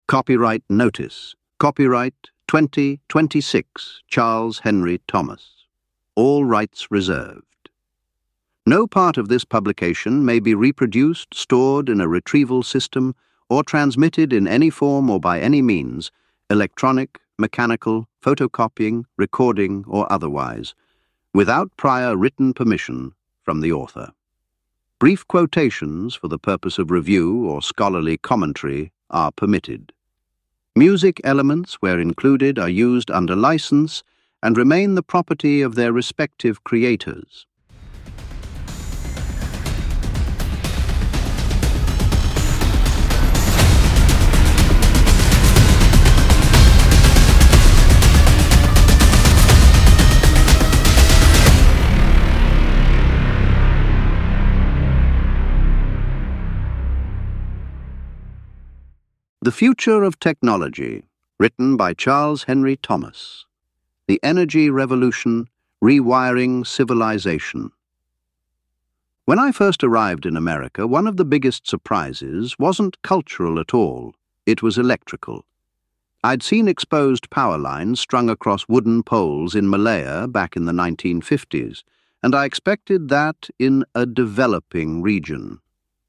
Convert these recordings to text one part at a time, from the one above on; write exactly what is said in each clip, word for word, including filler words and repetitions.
Copyright notice. Copyright twenty twenty-six, Charles Henry Thomas. All rights reserved. No part of this publication may be reproduced, stored in a retrieval system, or transmitted in any form or by any means, electronic, mechanical, photocopying, recording, or otherwise, without prior written permission from the author. Brief quotations for the purpose of review or scholarly commentary are permitted. Music elements, where included, are used under license and remain the property of their respective creators. The Future of Technology, written by Charles Henry Thomas. The Energy Revolution, Rewiring Civilization. When I first arrived in America, one of the biggest surprises wasn't cultural at all. It was electrical. I'd seen exposed power lines strung across wooden poles in Malaya back in the nineteen fifties, and I expected that in a developing region.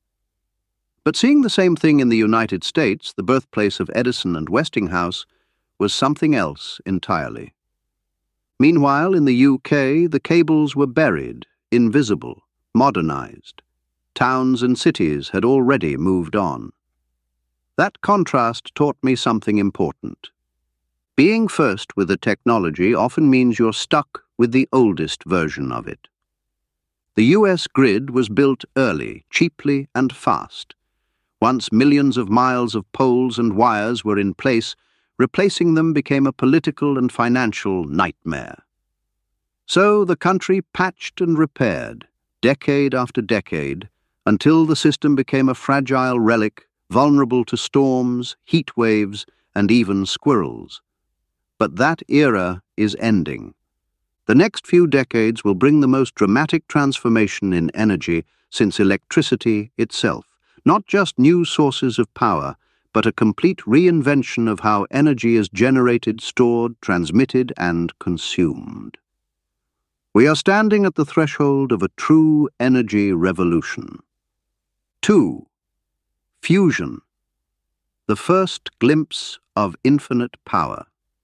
But seeing the same thing in the United States, the birthplace of Edison and Westinghouse, was something else entirely. Meanwhile, in the U K, the cables were buried, invisible, modernized. Towns and cities had already moved on. That contrast taught me something important. Being first with a technology often means you're stuck with the oldest version of it. The U S grid was built early, cheaply, and fast. Once millions of miles of poles and wires were in place, replacing them became a political and financial nightmare. So the country patched and repaired, decade after decade, until the system became a fragile relic, vulnerable to storms, heat waves, and even squirrels. But that era is ending. The next few decades will bring the most dramatic transformation in energy since electricity itself. Not just new sources of power, but a complete reinvention of how energy is generated, stored, transmitted, and consumed. We are standing at the threshold of a true energy revolution. Two. Fusion. The first glimpse of infinite power.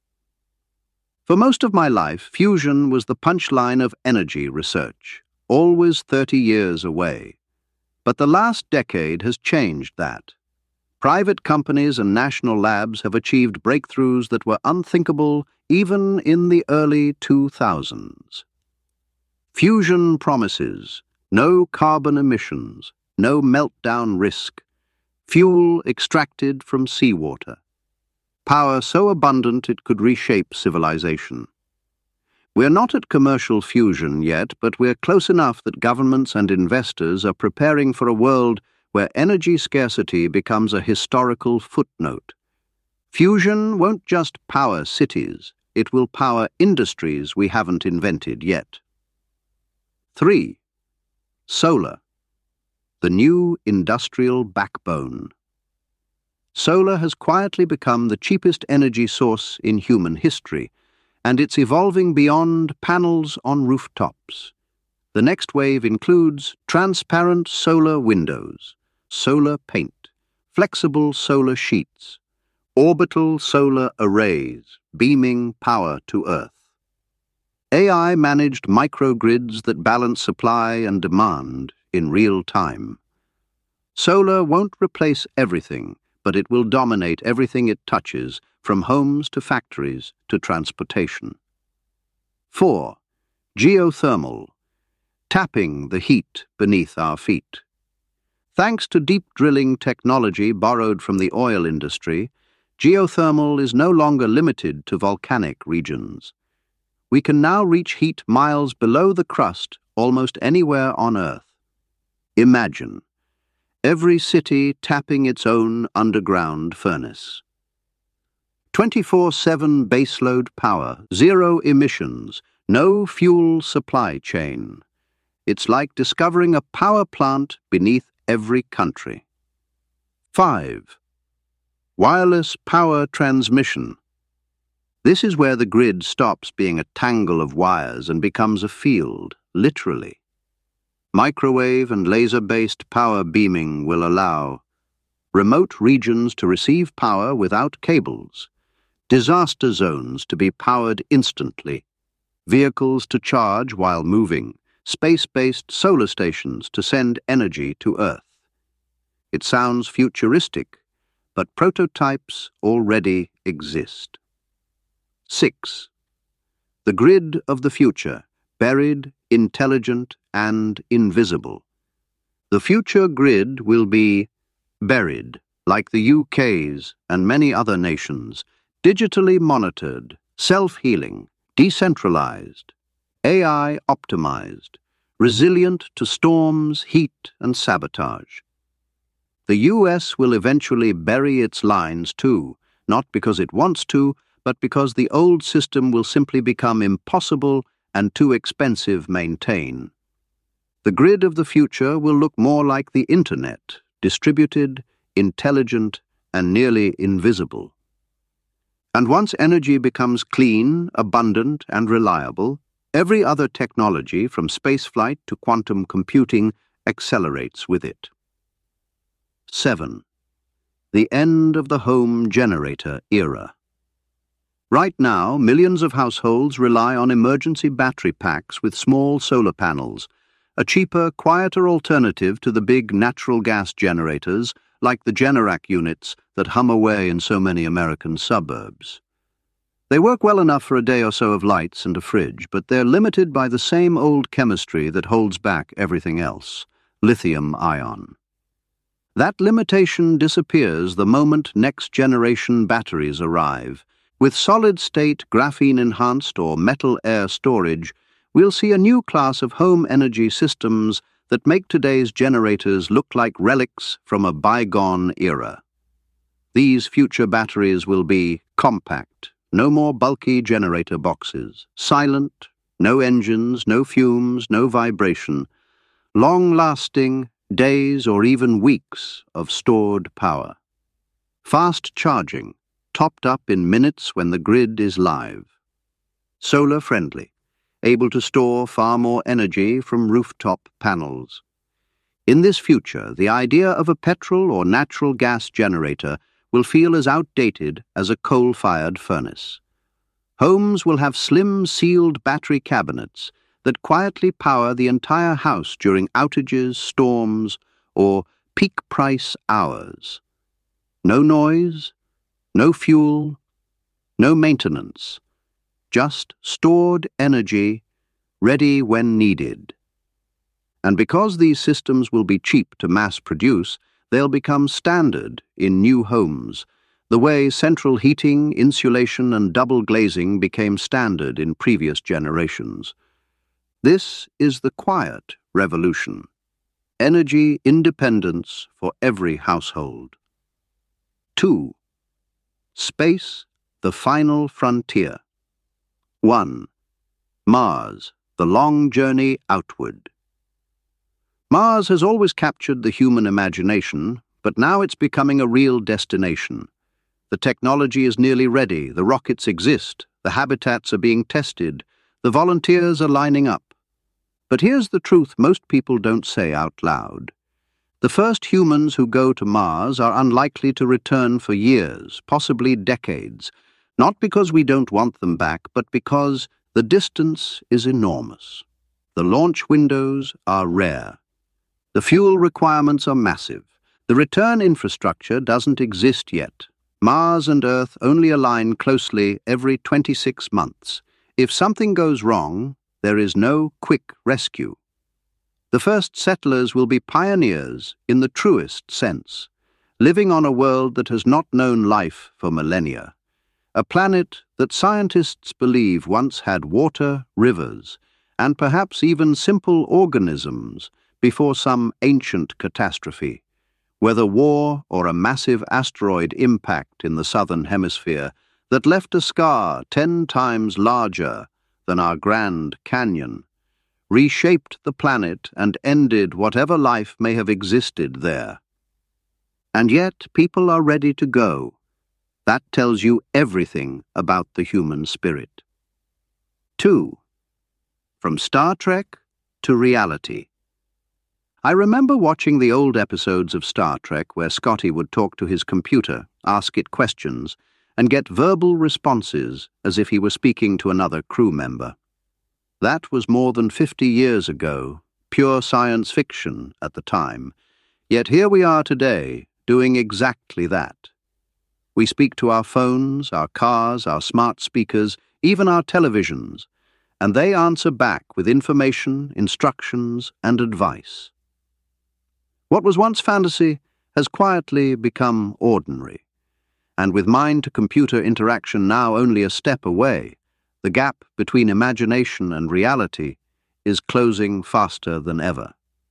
For most of my life, fusion was the punchline of energy research, always thirty years away. But the last decade has changed that. Private companies and national labs have achieved breakthroughs that were unthinkable even in the early two thousands. Fusion promises no carbon emissions, no meltdown risk, fuel extracted from seawater, power so abundant it could reshape civilization. We're not at commercial fusion yet, but we're close enough that governments and investors are preparing for a world where energy scarcity becomes a historical footnote. Fusion won't just power cities, it will power industries we haven't invented yet. Three. Solar. The new industrial backbone. Solar has quietly become the cheapest energy source in human history, and it's evolving beyond panels on rooftops. The next wave includes transparent solar windows, solar paint, flexible solar sheets, orbital solar arrays, beaming power to Earth. A I-managed microgrids that balance supply and demand in real time. Solar won't replace everything, but it will dominate everything it touches, from homes to factories to transportation. Four. Geothermal. Tapping the heat beneath our feet. Thanks to deep drilling technology borrowed from the oil industry, geothermal is no longer limited to volcanic regions. We can now reach heat miles below the crust almost anywhere on Earth. Imagine every city tapping its own underground furnace. twenty-four seven baseload power, zero emissions, no fuel supply chain. It's like discovering a power plant beneath every country. Five. Wireless power transmission. This is where the grid stops being a tangle of wires and becomes a field, literally. Microwave and laser-based power beaming will allow remote regions to receive power without cables, disaster zones to be powered instantly, vehicles to charge while moving, space-based solar stations to send energy to Earth. It sounds futuristic, but prototypes already exist. Six. The grid of the future, buried, intelligent, and invisible. The future grid will be buried, like the U K's and many other nations, digitally monitored, self-healing, decentralized, A I optimized, resilient to storms, heat, and sabotage. The U S will eventually bury its lines too, not because it wants to, but because the old system will simply become impossible and too expensive to maintain. The grid of the future will look more like the Internet, distributed, intelligent, and nearly invisible. And once energy becomes clean, abundant, and reliable, every other technology, from spaceflight to quantum computing, accelerates with it. Seven. The end of the home generator era. Right now, millions of households rely on emergency battery packs with small solar panels, a cheaper, quieter alternative to the big natural gas generators like the Generac units that hum away in so many American suburbs. They work well enough for a day or so of lights and a fridge, but they're limited by the same old chemistry that holds back everything else, lithium ion. That limitation disappears the moment next-generation batteries arrive. With solid-state, graphene-enhanced or metal air storage, we'll see a new class of home energy systems that make today's generators look like relics from a bygone era. These future batteries will be compact, no more bulky generator boxes, silent, no engines, no fumes, no vibration, long-lasting, days or even weeks of stored power. Fast charging, topped up in minutes when the grid is live. Solar-friendly, able to store far more energy from rooftop panels. In this future, the idea of a petrol or natural gas generator will feel as outdated as a coal-fired furnace. Homes will have slim, sealed battery cabinets that quietly power the entire house during outages, storms, or peak-price hours. No noise, no fuel, no maintenance, just stored energy, ready when needed. And because these systems will be cheap to mass produce, they'll become standard in new homes, the way central heating, insulation, and double glazing became standard in previous generations. This is the quiet revolution. Energy independence for every household. Two. Space, the final frontier. One. Mars, the long journey outward. Mars has always captured the human imagination, but now it's becoming a real destination. The technology is nearly ready, the rockets exist, the habitats are being tested, the volunteers are lining up. But here's the truth most people don't say out loud. The first humans who go to Mars are unlikely to return for years, possibly decades, not because we don't want them back, but because the distance is enormous. The launch windows are rare. The fuel requirements are massive. The return infrastructure doesn't exist yet. Mars and Earth only align closely every twenty-six months. If something goes wrong, there is no quick rescue. The first settlers will be pioneers in the truest sense, living on a world that has not known life for millennia, a planet that scientists believe once had water, rivers, and perhaps even simple organisms before some ancient catastrophe, whether war or a massive asteroid impact in the southern hemisphere that left a scar ten times larger than our Grand Canyon, reshaped the planet and ended whatever life may have existed there. And yet people are ready to go, That tells you everything about the human spirit. Two. From Star Trek to reality. I remember watching the old episodes of Star Trek where Scotty would talk to his computer, ask it questions, and get verbal responses as if he were speaking to another crew member. That was more than fifty years ago, pure science fiction at the time. Yet here we are today, doing exactly that. We speak to our phones, our cars, our smart speakers, even our televisions, and they answer back with information, instructions, and advice. What was once fantasy has quietly become ordinary, and with mind-to-computer interaction now only a step away, the gap between imagination and reality is closing faster than ever.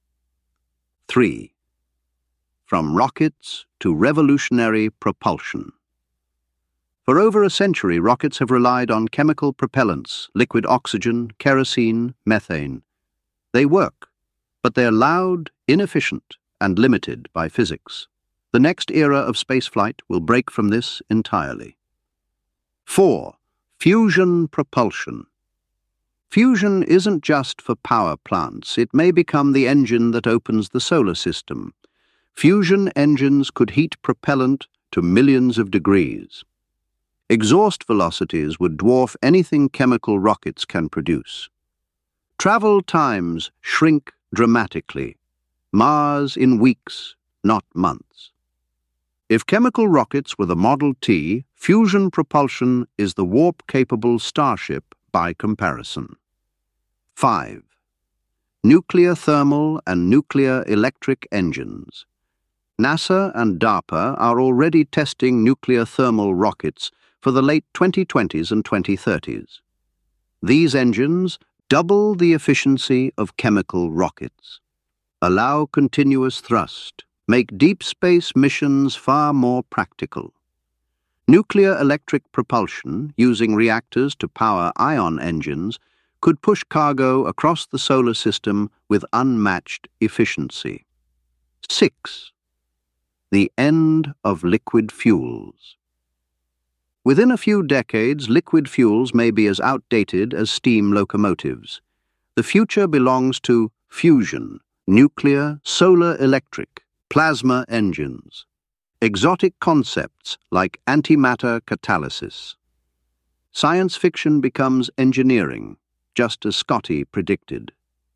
Three. From rockets to revolutionary propulsion. For over a century, rockets have relied on chemical propellants, liquid oxygen, kerosene, methane. They work, but they're loud, inefficient, and limited by physics. The next era of spaceflight will break from this entirely. Four. Fusion propulsion. Fusion isn't just for power plants. It may become the engine that opens the solar system. Fusion engines could heat propellant to millions of degrees. Exhaust velocities would dwarf anything chemical rockets can produce. Travel times shrink dramatically. Mars in weeks, not months. If chemical rockets were the Model T, fusion propulsion is the warp-capable Starship by comparison. Five. Nuclear thermal and nuclear electric engines. NASA and DARPA are already testing nuclear thermal rockets for the late twenty twenties and twenty thirties. These engines double the efficiency of chemical rockets, allow continuous thrust, make deep space missions far more practical. Nuclear electric propulsion, using reactors to power ion engines, could push cargo across the solar system with unmatched efficiency. Six. The end of liquid fuels. Within a few decades, liquid fuels may be as outdated as steam locomotives. The future belongs to fusion, nuclear, solar electric, plasma engines, exotic concepts like antimatter catalysis. Science fiction becomes engineering, just as Scotty predicted.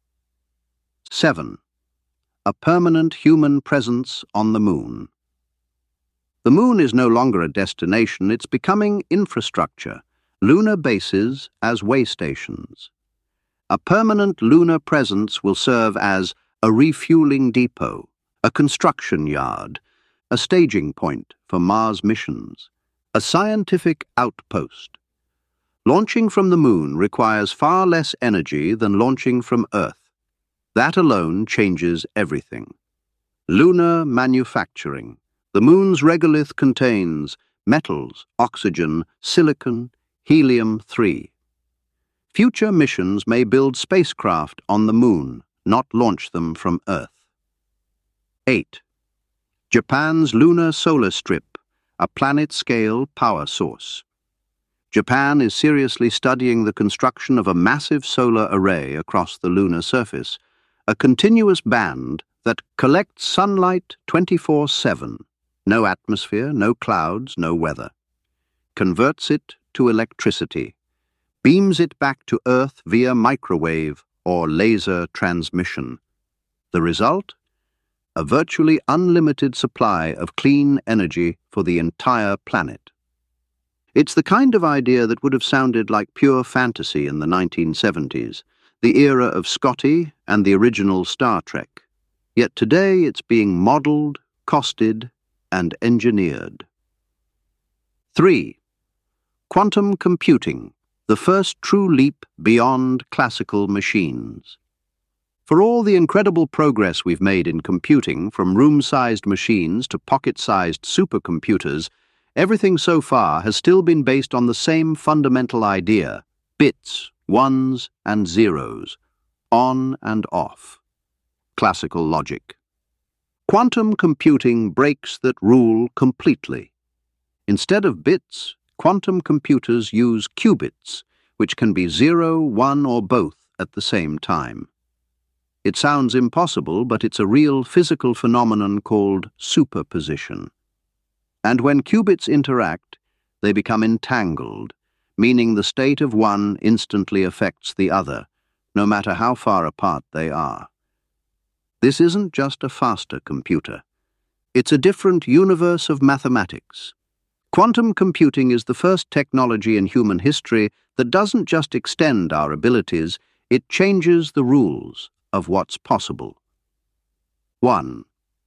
Seven. A permanent human presence on the moon. The moon is no longer a destination, it's becoming infrastructure, lunar bases as way stations. A permanent lunar presence will serve as a refueling depot, a construction yard, a staging point for Mars missions, a scientific outpost. Launching from the moon requires far less energy than launching from Earth. That alone changes everything. Lunar manufacturing. The moon's regolith contains metals, oxygen, silicon, helium three. Future missions may build spacecraft on the moon, not launch them from Earth. Eight. Japan's lunar solar strip, a planet-scale power source. Japan is seriously studying the construction of a massive solar array across the lunar surface, a continuous band that collects sunlight twenty-four seven. No atmosphere, no clouds, no weather. Converts it to electricity. Beams it back to Earth via microwave or laser transmission. The result? A virtually unlimited supply of clean energy for the entire planet. It's the kind of idea that would have sounded like pure fantasy in the nineteen seventies, the era of Scotty and the original Star Trek. Yet today it's being modeled, costed, and engineered. Three. Quantum computing, the first true leap beyond classical machines. For all the incredible progress we've made in computing, from room-sized machines to pocket-sized supercomputers, everything so far has still been based on the same fundamental idea: bits, ones and zeros, on and off. Classical logic. Quantum computing breaks that rule completely. Instead of bits, quantum computers use qubits, which can be zero, one, or both at the same time. It sounds impossible, but it's a real physical phenomenon called superposition. And when qubits interact, they become entangled, meaning the state of one instantly affects the other, no matter how far apart they are. This isn't just a faster computer. It's a different universe of mathematics. Quantum computing is the first technology in human history that doesn't just extend our abilities, it changes the rules of what's possible. one.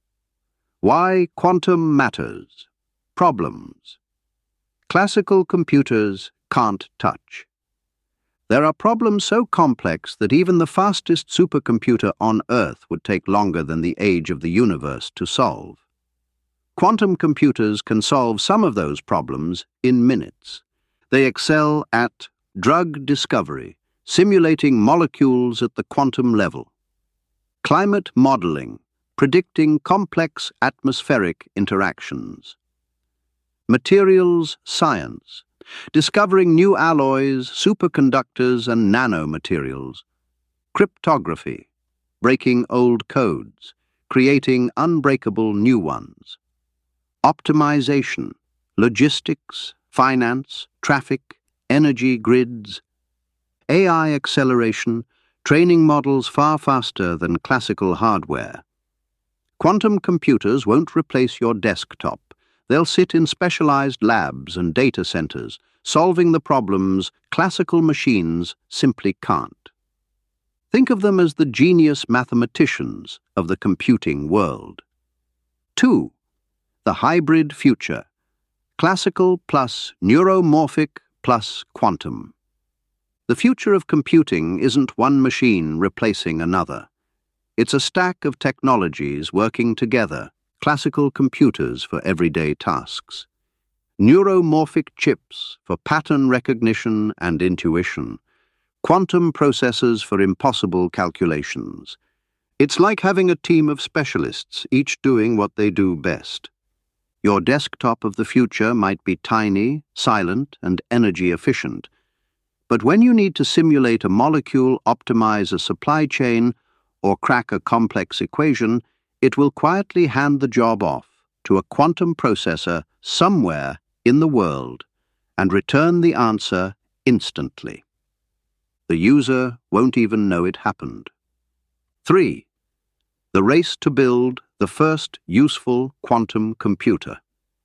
Why quantum matters. Problems. Classical computers can't touch. There are problems so complex that even the fastest supercomputer on Earth would take longer than the age of the universe to solve. Quantum computers can solve some of those problems in minutes. They excel at drug discovery, simulating molecules at the quantum level; climate modeling, predicting complex atmospheric interactions; materials science, discovering new alloys, superconductors, and nanomaterials; cryptography, breaking old codes, creating unbreakable new ones; optimization, logistics, finance, traffic, energy grids; A I acceleration, training models far faster than classical hardware. Quantum computers won't replace your desktop. They'll sit in specialized labs and data centers, solving the problems classical machines simply can't. Think of them as the genius mathematicians of the computing world. two. The hybrid future. Classical plus neuromorphic plus quantum. The future of computing isn't one machine replacing another. It's a stack of technologies working together, classical computers for everyday tasks, neuromorphic chips for pattern recognition and intuition, quantum processors for impossible calculations. It's like having a team of specialists, each doing what they do best. Your desktop of the future might be tiny, silent, and energy efficient. But when you need to simulate a molecule, optimize a supply chain, or crack a complex equation, it will quietly hand the job off to a quantum processor somewhere in the world and return the answer instantly. The user won't even know it happened. three. The race to build the first useful quantum computer.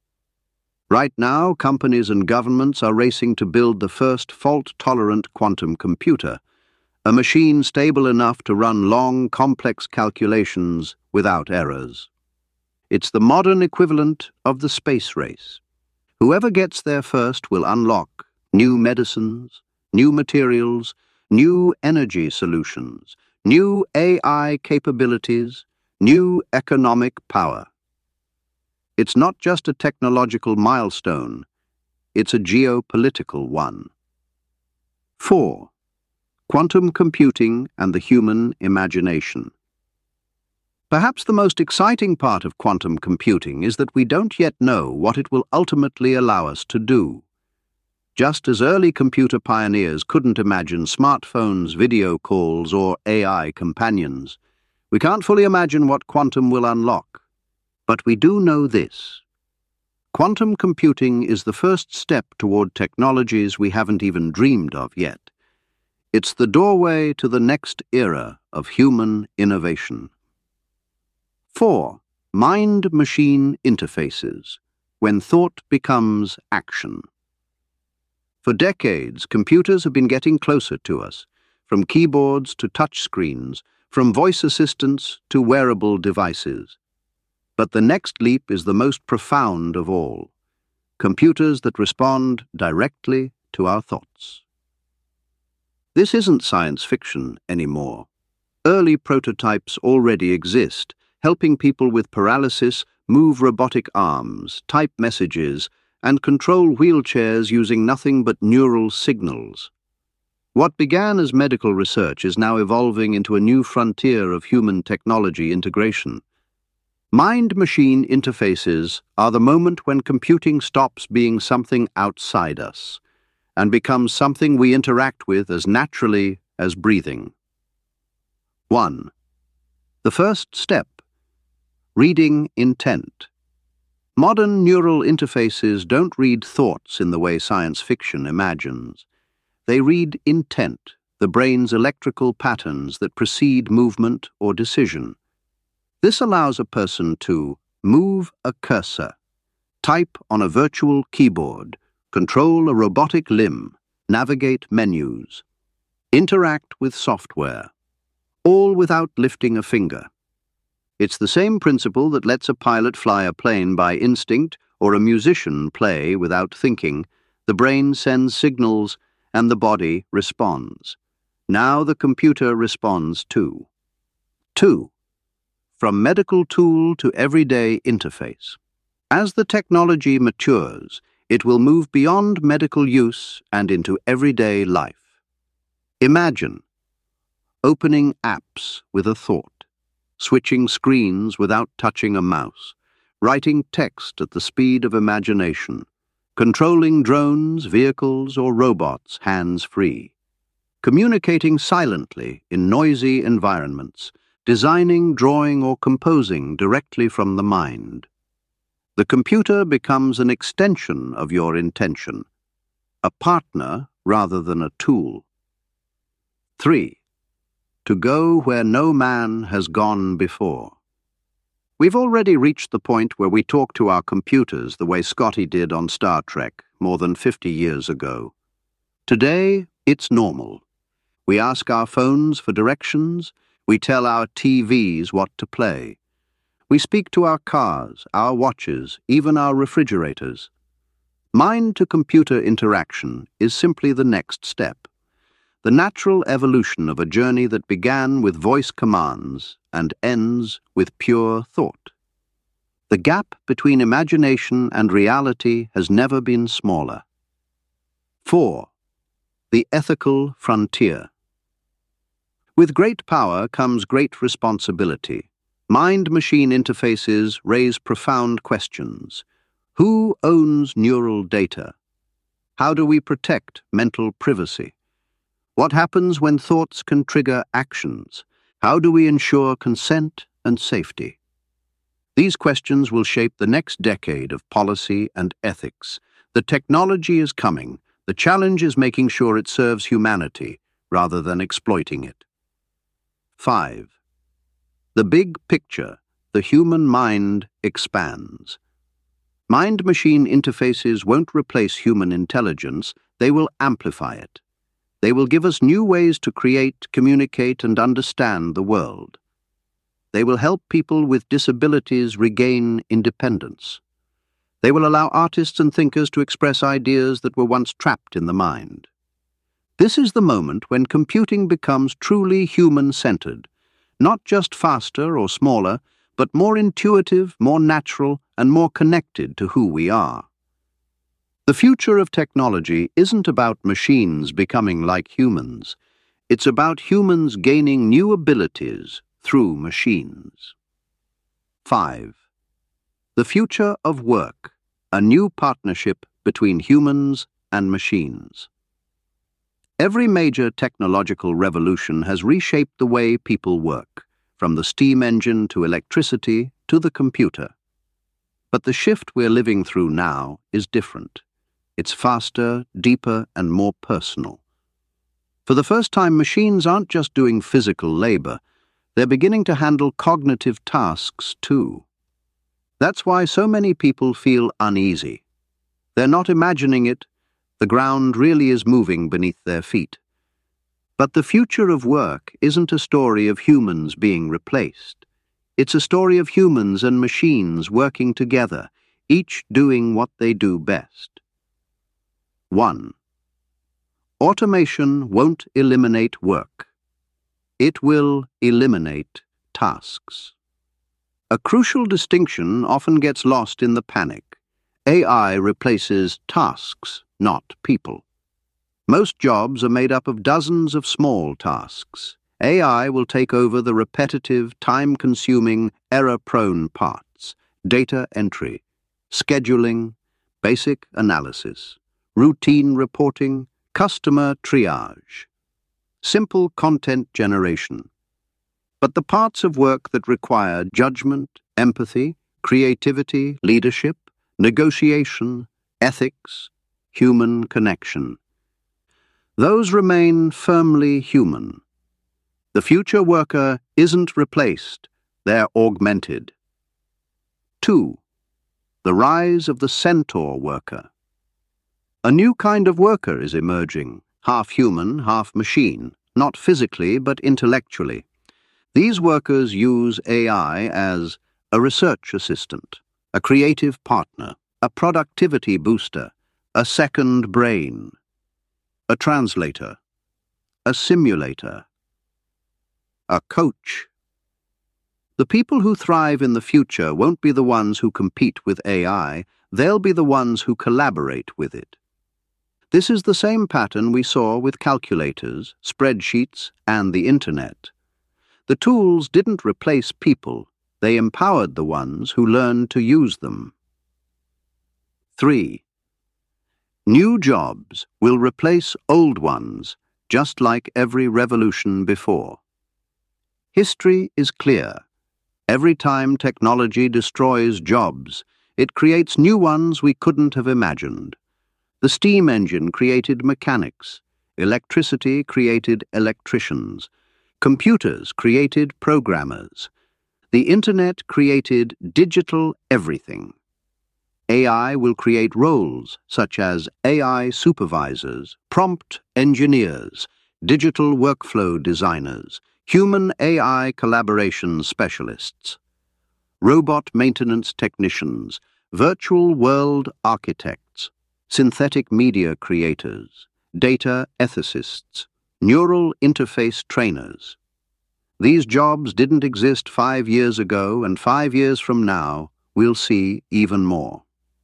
Right now, companies and governments are racing to build the first fault-tolerant quantum computer, a machine stable enough to run long, complex calculations without errors. It's the modern equivalent of the space race. Whoever gets there first will unlock new medicines, new materials, new energy solutions, new A I capabilities, new economic power. It's not just a technological milestone, it's a geopolitical one. four. Quantum computing and the human imagination. Perhaps the most exciting part of quantum computing is that we don't yet know what it will ultimately allow us to do. Just as early computer pioneers couldn't imagine smartphones, video calls, or A I companions, we can't fully imagine what quantum will unlock. But we do know this. Quantum computing is the first step toward technologies we haven't even dreamed of yet. It's the doorway to the next era of human innovation. four. Mind-machine interfaces, when thought becomes action. For decades, computers have been getting closer to us, from keyboards to touchscreens, from voice assistants to wearable devices. But the next leap is the most profound of all: computers that respond directly to our thoughts. This isn't science fiction anymore. Early prototypes already exist, helping people with paralysis move robotic arms, type messages, and control wheelchairs using nothing but neural signals. What began as medical research is now evolving into a new frontier of human technology integration. Mind-machine interfaces are the moment when computing stops being something outside us and becomes something we interact with as naturally as breathing. one. The first step: reading intent. Modern neural interfaces don't read thoughts in the way science fiction imagines. They read intent, the brain's electrical patterns that precede movement or decision. This allows a person to move a cursor, type on a virtual keyboard, control a robotic limb, navigate menus, interact with software, all without lifting a finger. It's the same principle that lets a pilot fly a plane by instinct or a musician play without thinking. The brain sends signals and the body responds. Now the computer responds too. two. From medical tool to everyday interface. As the technology matures, it will move beyond medical use and into everyday life. Imagine opening apps with a thought, switching screens without touching a mouse, writing text at the speed of imagination, controlling drones, vehicles, or robots hands-free, communicating silently in noisy environments, designing, drawing, or composing directly from the mind. The computer becomes an extension of your intention, a partner rather than a tool. three. To go where no man has gone before. We've already reached the point where we talk to our computers the way Scotty did on Star Trek more than fifty years ago. Today, it's normal. We ask our phones for directions. We tell our T Vs what to play. We speak to our cars, our watches, even our refrigerators. Mind-to-computer interaction is simply the next step, the natural evolution of a journey that began with voice commands and ends with pure thought. The gap between imagination and reality has never been smaller. four. The ethical frontier. With great power comes great responsibility. Mind-machine interfaces raise profound questions. Who owns neural data? How do we protect mental privacy? What happens when thoughts can trigger actions? How do we ensure consent and safety? These questions will shape the next decade of policy and ethics. The technology is coming. The challenge is making sure it serves humanity rather than exploiting it. five. The big picture, the human mind expands. Mind-machine interfaces won't replace human intelligence, they will amplify it. They will give us new ways to create, communicate, and understand the world. They will help people with disabilities regain independence. They will allow artists and thinkers to express ideas that were once trapped in the mind. This is the moment when computing becomes truly human-centered, not just faster or smaller, but more intuitive, more natural, and more connected to who we are. The future of technology isn't about machines becoming like humans. It's about humans gaining new abilities through machines. five. The future of work, a new partnership between humans and machines. Every major technological revolution has reshaped the way people work, from the steam engine to electricity to the computer. But the shift we're living through now is different. It's faster, deeper, and more personal. For the first time, machines aren't just doing physical labor, they're beginning to handle cognitive tasks too. That's why so many people feel uneasy. They're not imagining it. The ground really is moving beneath their feet. But the future of work isn't a story of humans being replaced. It's a story of humans and machines working together, each doing what they do best. one. Automation won't eliminate work. It will eliminate tasks. A crucial distinction often gets lost in the panic. A I replaces tasks, not people. Most jobs are made up of dozens of small tasks. A I will take over the repetitive, time-consuming, error-prone parts: data entry, scheduling, basic analysis, routine reporting, customer triage, simple content generation. But the parts of work that require judgment, empathy, creativity, leadership, negotiation, ethics, human connection, those remain firmly human. The future worker isn't replaced, they're augmented. Two. The rise of the centaur worker. A new kind of worker is emerging, half human, half machine, not physically but intellectually. These workers use A I as a research assistant, a creative partner, a productivity booster, a second brain, a translator, a simulator, a coach. The people who thrive in the future won't be the ones who compete with A I, they'll be the ones who collaborate with it. This is the same pattern we saw with calculators, spreadsheets, and the Internet. The tools didn't replace people, they empowered the ones who learned to use them. Three. New jobs will replace old ones, just like every revolution before. History is clear. Every time technology destroys jobs, it creates new ones we couldn't have imagined. The steam engine created mechanics, electricity created electricians, computers created programmers, the Internet created digital everything. A I will create roles such as A I supervisors, prompt engineers, digital workflow designers, human A I collaboration specialists, robot maintenance technicians, virtual world architects, synthetic media creators, data ethicists, neural interface trainers. These jobs didn't exist five years ago, and five years from now, we'll see even more.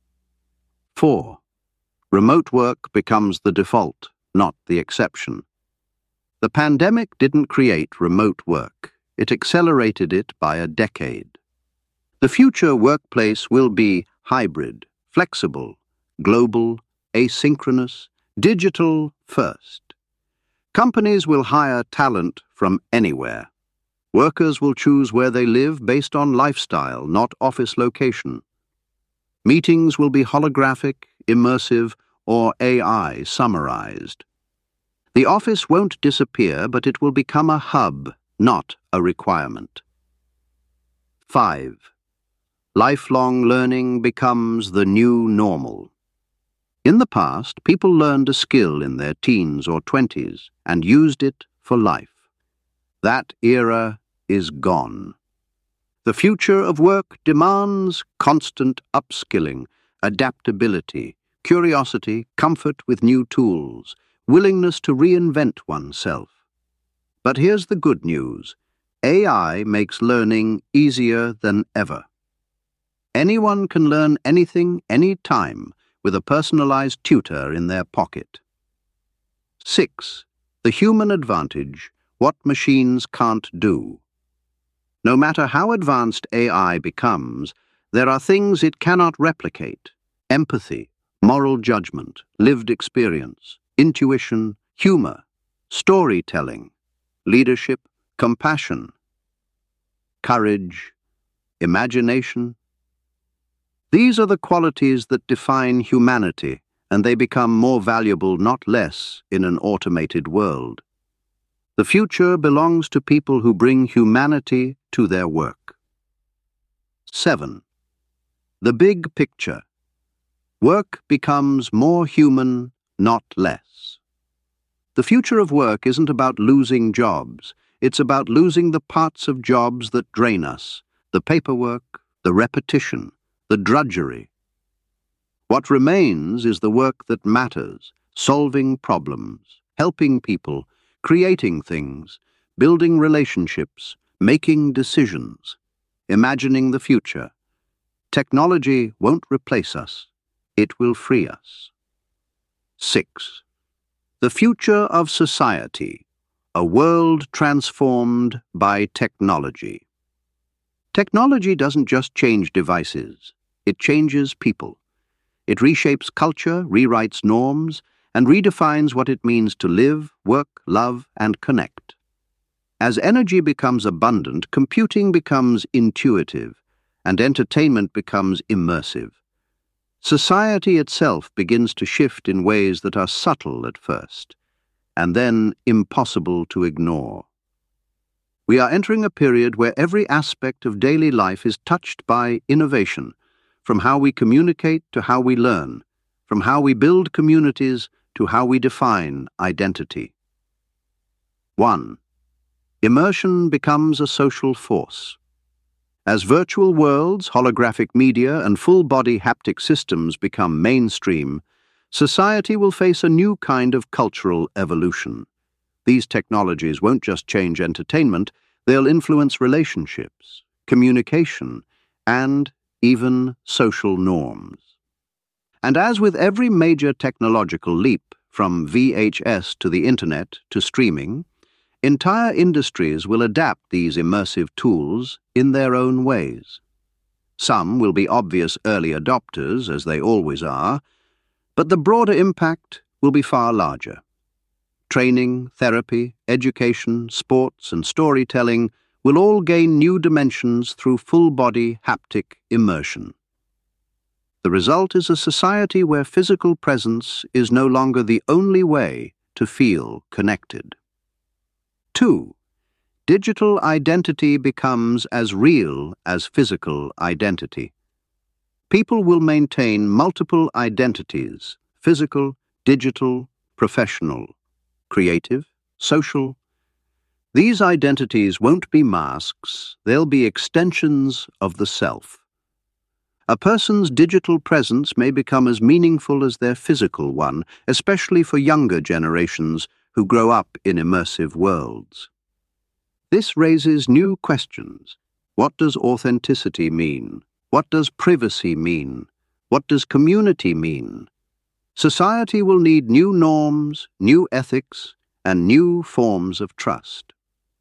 Four. Remote work becomes the default, not the exception. The pandemic didn't create remote work. It accelerated it by a decade. The future workplace will be hybrid, flexible, global, asynchronous, digital first. Companies will hire talent from anywhere. Workers will choose where they live based on lifestyle, not office location. Meetings will be holographic, immersive, or A I summarized. The office won't disappear, but it will become a hub, not a requirement. Five. Lifelong learning becomes the new normal. In the past, people learned a skill in their teens or twenties and used it for life. That era is gone. The future of work demands constant upskilling, adaptability, curiosity, comfort with new tools, willingness to reinvent oneself. But here's the good news. A I makes learning easier than ever. Anyone can learn anything, anytime, with a personalized tutor in their pocket. Six. The human advantage, what machines can't do. No matter how advanced A I becomes, there are things it cannot replicate: empathy, moral judgment, lived experience, intuition, humor, storytelling, leadership, compassion, courage, imagination. These are the qualities that define humanity, and they become more valuable, not less, in an automated world. The future belongs to people who bring humanity to their work. Seven. The big picture. Work becomes more human, not less. The future of work isn't about losing jobs. It's about losing the parts of jobs that drain us, the paperwork, the repetition, the drudgery. What remains is the work that matters, solving problems, helping people, creating things, building relationships, making decisions, imagining the future. Technology won't replace us. It will free us. Six. The future of society. A world transformed by technology. Technology doesn't just change devices, it changes people. It reshapes culture, rewrites norms, and redefines what it means to live, work, love, and connect. As energy becomes abundant, computing becomes intuitive, and entertainment becomes immersive. Society itself begins to shift in ways that are subtle at first, and then impossible to ignore. We are entering a period where every aspect of daily life is touched by innovation, from how we communicate to how we learn, from how we build communities to how we define identity. one. Immersion becomes a social force. As virtual worlds, holographic media, and full-body haptic systems become mainstream, society will face a new kind of cultural evolution. These technologies won't just change entertainment, they'll influence relationships, communication, and even social norms. And as with every major technological leap, from V H S to the internet to streaming, entire industries will adapt these immersive tools in their own ways. Some will be obvious early adopters, as they always are, but the broader impact will be far larger. Training, therapy, education, sports, and storytelling will all gain new dimensions through full-body haptic immersion. The result is a society where physical presence is no longer the only way to feel connected. two. Digital identity becomes as real as physical identity. People will maintain multiple identities: physical, digital, professional, creative, social. These identities won't be masks, they'll be extensions of the self. A person's digital presence may become as meaningful as their physical one, especially for younger generations who grow up in immersive worlds. This raises new questions. What does authenticity mean? What does privacy mean? What does community mean? Society will need new norms, new ethics, and new forms of trust.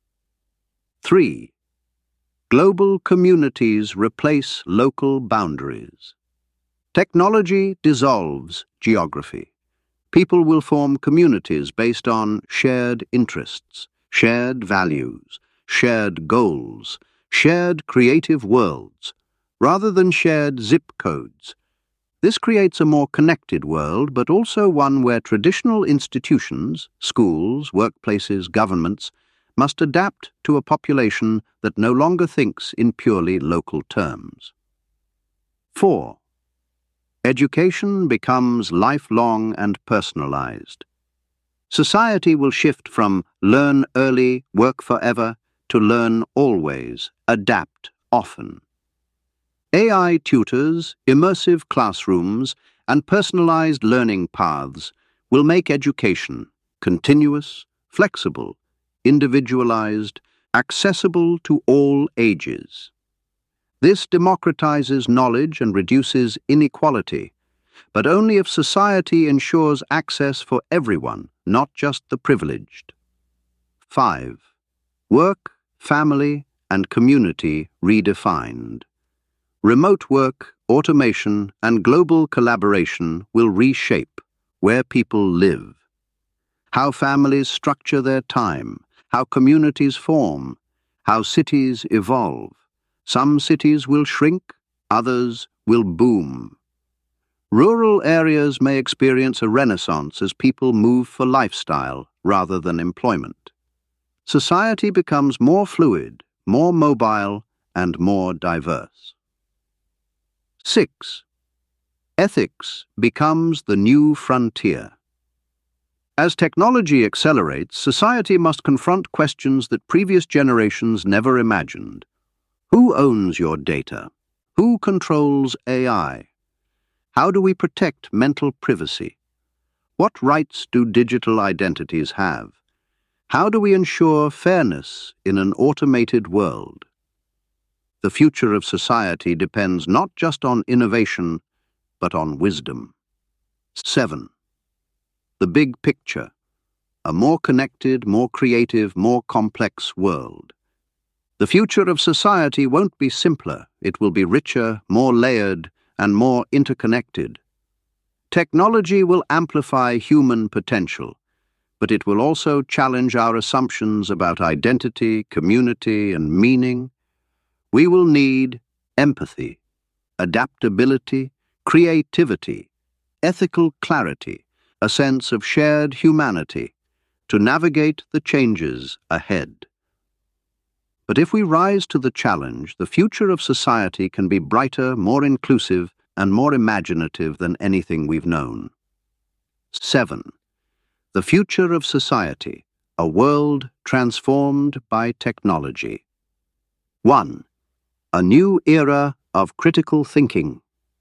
three. Global communities replace local boundaries. Technology dissolves geography. People will form communities based on shared interests, shared values, shared goals, shared creative worlds, rather than shared zip codes. This creates a more connected world, but also one where traditional institutions, schools, workplaces, governments, must adapt to a population that no longer thinks in purely local terms. four. Education becomes lifelong and personalized. Society will shift from learn early, work forever, to learn always, adapt often. A I tutors, immersive classrooms, and personalized learning paths will make education continuous, flexible, individualized, accessible to all ages. This democratizes knowledge and reduces inequality, but only if society ensures access for everyone, not just the privileged. five. Work, family, and community redefined. Remote work, automation, and global collaboration will reshape where people live, how families structure their time, how communities form, how cities evolve. Some cities will shrink, others will boom. Rural areas may experience a renaissance as people move for lifestyle rather than employment. Society becomes more fluid, more mobile, and more diverse. six. Ethics becomes the new frontier. As technology accelerates, society must confront questions that previous generations never imagined. Who owns your data? Who controls A I? How do we protect mental privacy? What rights do digital identities have? How do we ensure fairness in an automated world? The future of society depends not just on innovation, but on wisdom. seven. The big picture. a more connected, more creative, more complex world. The future of society won't be simpler. It will be richer, more layered, and more interconnected. Technology will amplify human potential, but it will also challenge our assumptions about identity, community, and meaning. We will need empathy, adaptability, creativity, ethical clarity, a sense of shared humanity to navigate the changes ahead. But if we rise to the challenge, the future of society can be brighter, more inclusive, and more imaginative than anything we've known. Seven. The future of society, a world transformed by technology. One. A new era of critical thinking.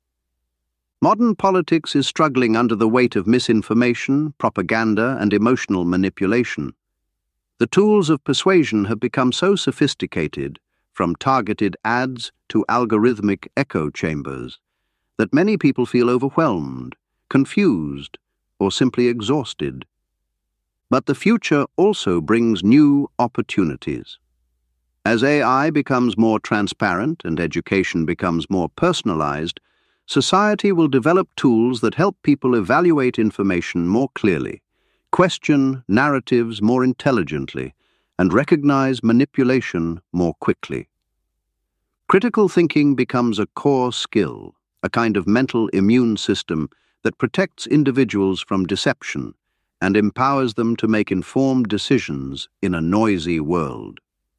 Modern politics is struggling under the weight of misinformation, propaganda, and emotional manipulation. The tools of persuasion have become so sophisticated, from targeted ads to algorithmic echo chambers, that many people feel overwhelmed, confused, or simply exhausted. But the future also brings new opportunities. As A I becomes more transparent and education becomes more personalized, society will develop tools that help people evaluate information more clearly, question narratives more intelligently, and recognize manipulation more quickly. Critical thinking becomes a core skill, a kind of mental immune system that protects individuals from deception and empowers them to make informed decisions in a noisy world.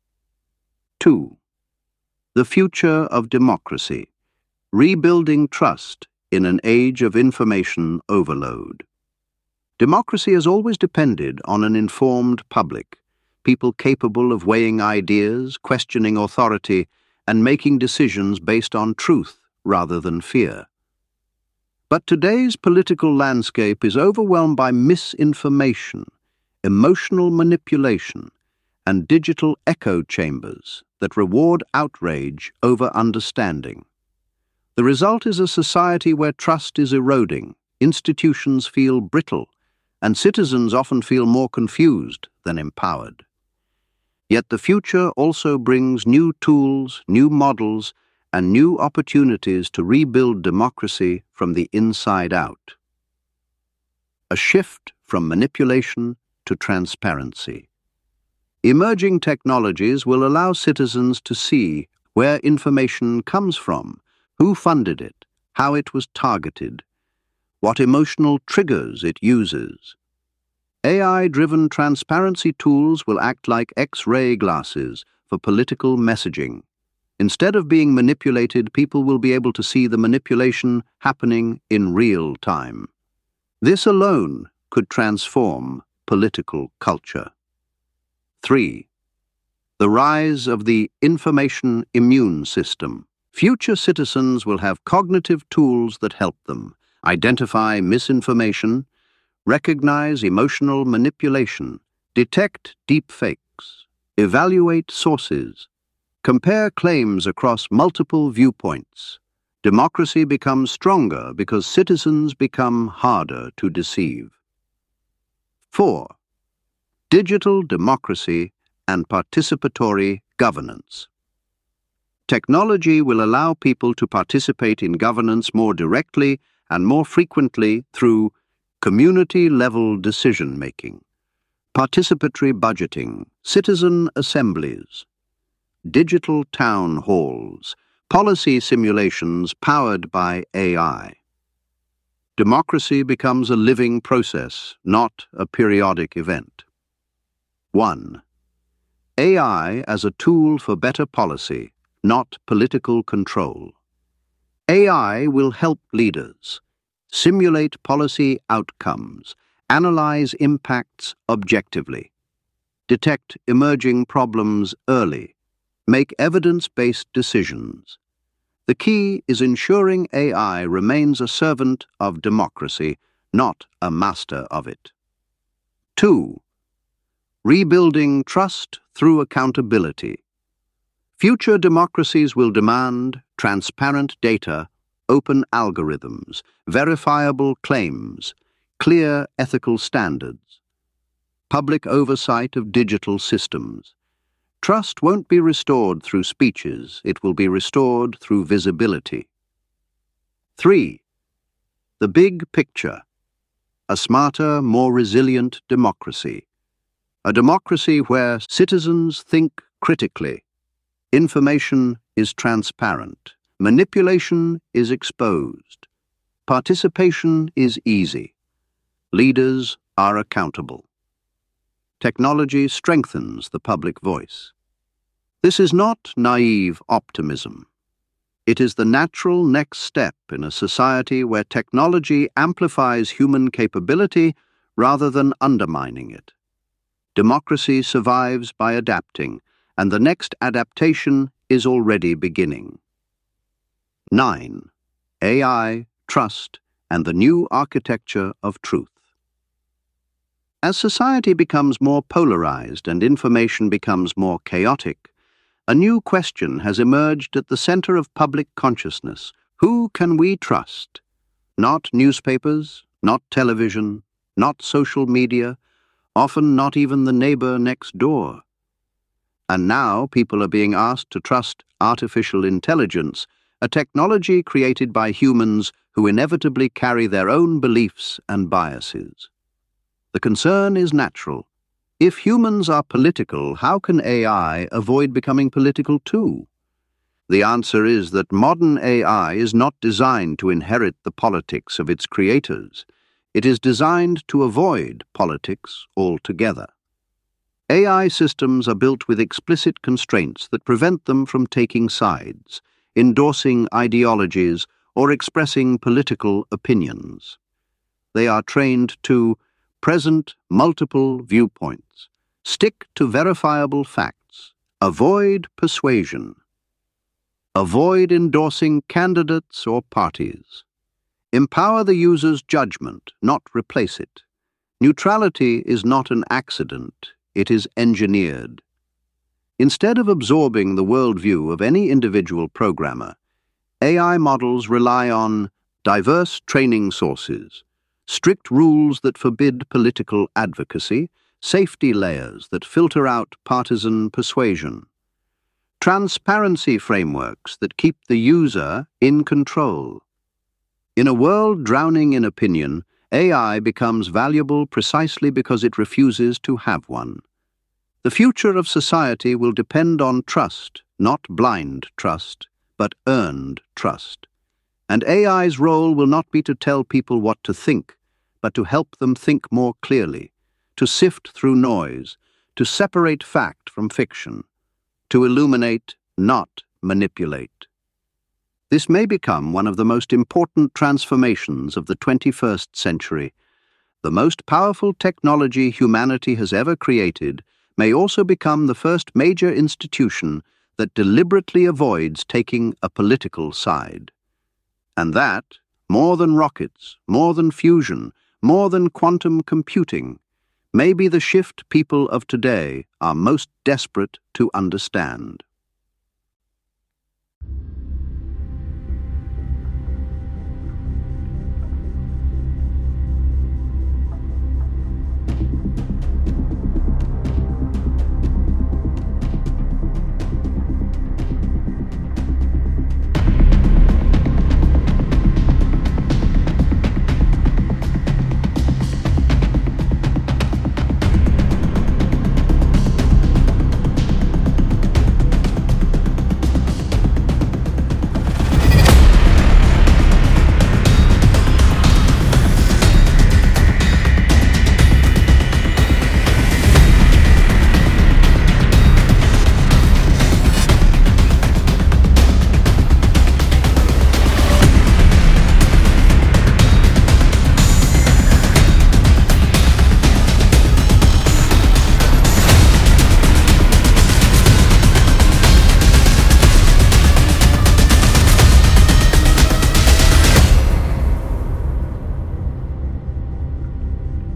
Two. The future of democracy. Rebuilding trust in an age of information overload. Democracy has always depended on an informed public, people capable of weighing ideas, questioning authority, and making decisions based on truth rather than fear. But today's political landscape is overwhelmed by misinformation, emotional manipulation, and digital echo chambers that reward outrage over understanding. The result is a society where trust is eroding, institutions feel brittle, and citizens often feel more confused than empowered. Yet the future also brings new tools, new models, and new opportunities to rebuild democracy from the inside out. A shift from manipulation to transparency. Emerging technologies will allow citizens to see where information comes from, who funded it, how it was targeted, what emotional triggers it uses. A I-driven transparency tools will act like X-ray glasses for political messaging. Instead of being manipulated, people will be able to see the manipulation happening in real time. This alone could transform political culture. Three. The rise of the information immune system. Future citizens will have cognitive tools that help them identify misinformation, recognize emotional manipulation, detect deepfakes, evaluate sources, compare claims across multiple viewpoints. Democracy becomes stronger because citizens become harder to deceive. Four. Digital democracy and participatory governance. Technology will allow people to participate in governance more directly and more frequently through community-level decision-making, participatory budgeting, citizen assemblies, digital town halls, policy simulations powered by A I. Democracy becomes a living process, not a periodic event. One. A I as a tool for better policy, not political control. A I will help leaders simulate policy outcomes, analyze impacts objectively, detect emerging problems early, make evidence-based decisions. The key is ensuring A I remains a servant of democracy, not a master of it. Two. Rebuilding trust through accountability. Future democracies will demand transparent data, open algorithms, verifiable claims, clear ethical standards. public oversight of digital systems. Trust won't be restored through speeches, it will be restored through visibility. Three, the big picture. A smarter, more resilient democracy. A democracy where citizens think critically. Information is transparent. Manipulation is exposed. Participation is easy. Leaders are accountable. Technology strengthens the public voice. This is not naive optimism. It is the natural next step in a society where technology amplifies human capability rather than undermining it. Democracy survives by adapting, and the next adaptation is already beginning. Nine, A I, trust, and the new architecture of truth. As society becomes more polarized and information becomes more chaotic, a new question has emerged at the center of public consciousness. Who can we trust? Not newspapers, not television, not social media, often not even the neighbor next door. And now people are being asked to trust artificial intelligence, a technology created by humans who inevitably carry their own beliefs and biases. The concern is natural. If humans are political, how can A I avoid becoming political too? The answer is that modern A I is not designed to inherit the politics of its creators. It is designed to avoid politics altogether. A I systems are built with explicit constraints that prevent them from taking sides, endorsing ideologies, or expressing political opinions. They are trained to present multiple viewpoints, stick to verifiable facts, avoid persuasion, avoid endorsing candidates or parties, empower the user's judgment, not replace it. Neutrality is not an accident, it is engineered. Instead of absorbing the worldview of any individual programmer, A I models rely on diverse training sources, strict rules that forbid political advocacy, safety layers that filter out partisan persuasion, transparency frameworks that keep the user in control. In a world drowning in opinion, A I becomes valuable precisely because it refuses to have one. The future of society will depend on trust, not blind trust, but earned trust. And A I's role will not be to tell people what to think, but to help them think more clearly, to sift through noise, to separate fact from fiction, to illuminate, not manipulate. This may become one of the most important transformations of the twenty-first century. The most powerful technology humanity has ever created may also become the first major institution that deliberately avoids taking a political side. And that, more than rockets, more than fusion, more than quantum computing, may be the shift people of today are most desperate to understand.